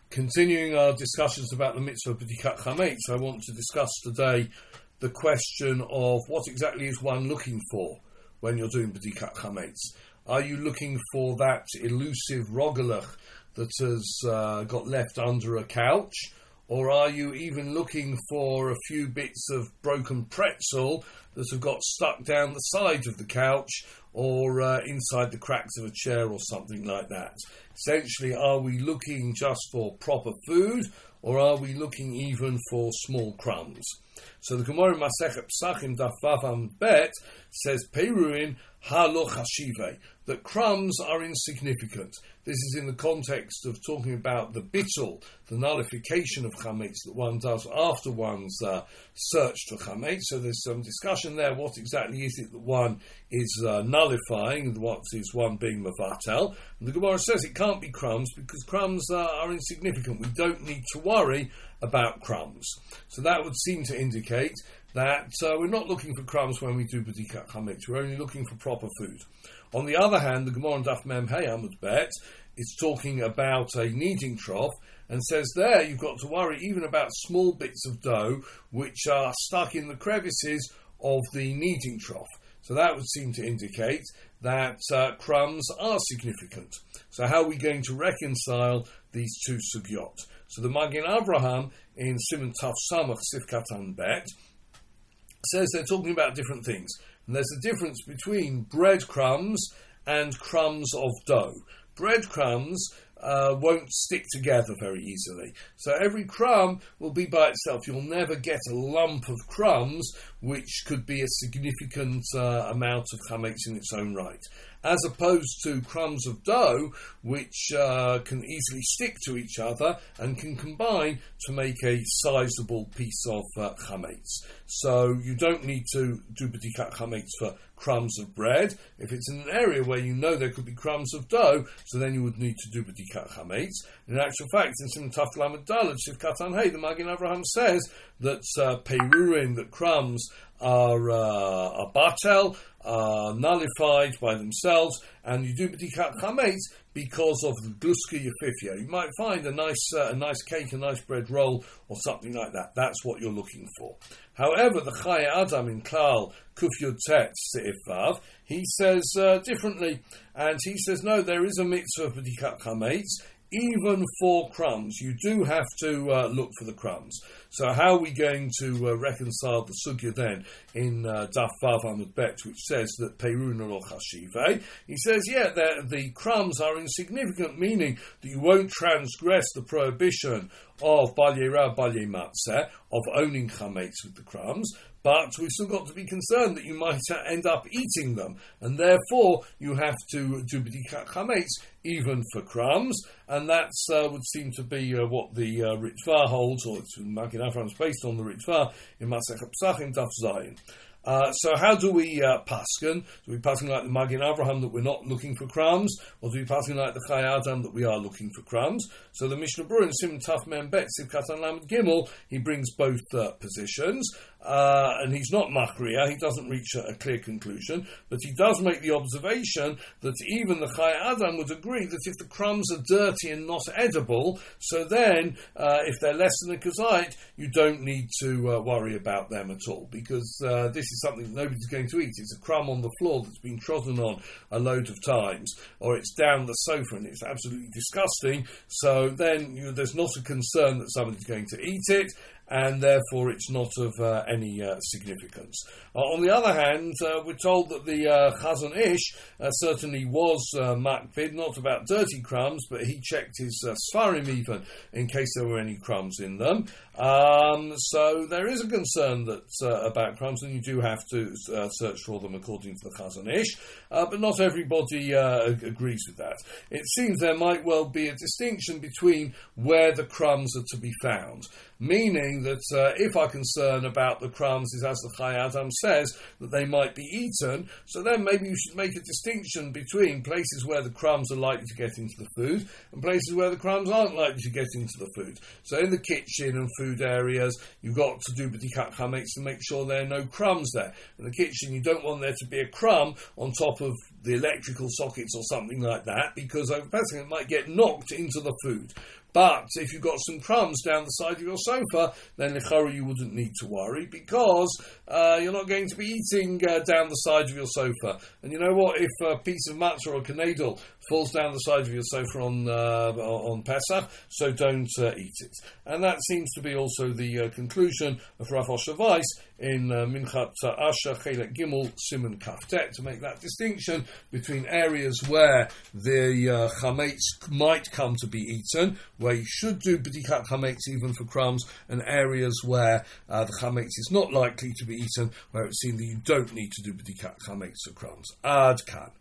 Continuing our discussions about the mitzvah B'dikat Chametz, I want to discuss today the question of what exactly is one looking for when you're doing B'dikat Chametz. Are you looking for that elusive rogalach that has got left under a couch? Or are you even looking for a few bits of broken pretzel that have got stuck down the side of the couch or inside the cracks of a chair or something like that? Essentially, are we looking just for proper food, or are we looking even for small crumbs? So the Gemara in Masechet Pesachim Daf Vav Amud Bet says Peiruin halo chashive, that crumbs are insignificant. This is in the context of talking about the bittul, the nullification of chametz that one does after one's search for chametz. So there's some discussion there. What exactly is it that one is nullifying, and what is one being mevatel? And the Gemara says it can't be crumbs because crumbs are insignificant. We don't need to worry about crumbs. So that would seem to indicate that we're not looking for crumbs when we do B'dikat Chametz. We're only looking for proper food. On the other hand, the Gemara in Daf Mem Hey Amud Bet is talking about a kneading trough and says there you've got to worry even about small bits of dough which are stuck in the crevices of the kneading trough. So that would seem to indicate that crumbs are significant. So how are we going to reconcile these two sugyot? So the Magen Avraham in Siman Taf Samach Sif Katan Bet says they're talking about different things. And there's a difference between breadcrumbs and crumbs of dough. Breadcrumbs won't stick together very easily. So every crumb will be by itself. You'll never get a lump of crumbs which could be a significant amount of chametz in its own right. As opposed to crumbs of dough, which can easily stick to each other and can combine to make a sizable piece of chametz. So you don't need to do B'dikat Chametz for crumbs of bread. If it's in an area where you know there could be crumbs of dough, so then you would need to do B'dikat Chametz. In actual fact, in Siman Taf Lamed Daled Sif Katan Hey, the Magen Avraham says that peirurin, that crumbs are batel, are nullified by themselves, and you do B'dikat Chametz because of the gluska yefifya. You might find a nice cake, a nice bread roll, or something like that. That's what you're looking for. However, the Chayei Adam in Klal Kuf Yud Tet Seif Vav, he says differently, and he says no, there is a mitzvah of B'dikat Chametz. Even for crumbs, you do have to look for the crumbs. So how are we going to reconcile the sugya then in Daf Vav Amud Bet, which says that Peirun lo chashive? He says, the crumbs are insignificant, meaning that you won't transgress the prohibition of Balye Rav Balye Matzeh, of owning chametz with the crumbs, but we've still got to be concerned that you might end up eating them, and therefore you have to do B'dikat Chametz even for crumbs, and that would seem to be what the Ritva holds, or it's Magen Avraham is based on the Ritva in Masechet Pesachim Daf Zayin. So how do we paskin? Do we paskin like the Magen Avraham that we're not looking for crumbs, or do we paskin like the Chayei Adam that we are looking for crumbs? So the Mishnah Berurah in Siman Taf Mem Bet Sif Katan Lamed Gimel, he brings both positions, and he's not machriya, he doesn't reach a clear conclusion, but he does make the observation that even the Chayei Adam would agree that if the crumbs are dirty and not edible, so then if they're less than a kazait, you don't need to worry about them at all, because this is something that nobody's going to eat. It's a crumb on the floor that's been trodden on a load of times, or it's down the sofa and it's absolutely disgusting, so then there's not a concern that somebody's going to eat it, and therefore it's not of any significance. On the other hand, we're told that the Chazon Ish certainly was makpid, not about dirty crumbs, but he checked his Sfarim even in case there were any crumbs in them. So there is a concern that about crumbs, and you do have to search for them according to the Chazon Ish, but not everybody agrees with that. It seems there might well be a distinction between where the crumbs are to be found, meaning that if our concern about the crumbs is, as the Chayei Adam says, that they might be eaten, so then maybe you should make a distinction between places where the crumbs are likely to get into the food and places where the crumbs aren't likely to get into the food. So in the kitchen and food areas, you've got to do B'dikat Chametz to make sure there are no crumbs there. In the kitchen, you don't want there to be a crumb on top of the electrical sockets or something like that, because over Pesach it might get knocked into the food. But if you've got some crumbs down the side of your sofa, then l'chara you wouldn't need to worry, because you're not going to be eating down the side of your sofa. And you know what? If a piece of matzah or a knedel falls down the side of your sofa on Pesach, so don't eat it. And that seems to be also the conclusion of Rav Osher Weiss in Minchat Asher Chelek Gimel Siman Kaftet, to make that distinction between areas where the chametz might come to be eaten, where you should do b'dikat chametz even for crumbs, and areas where the chametz is not likely to be eaten, where it's seen that you don't need to do b'dikat chametz for crumbs. Ad kan.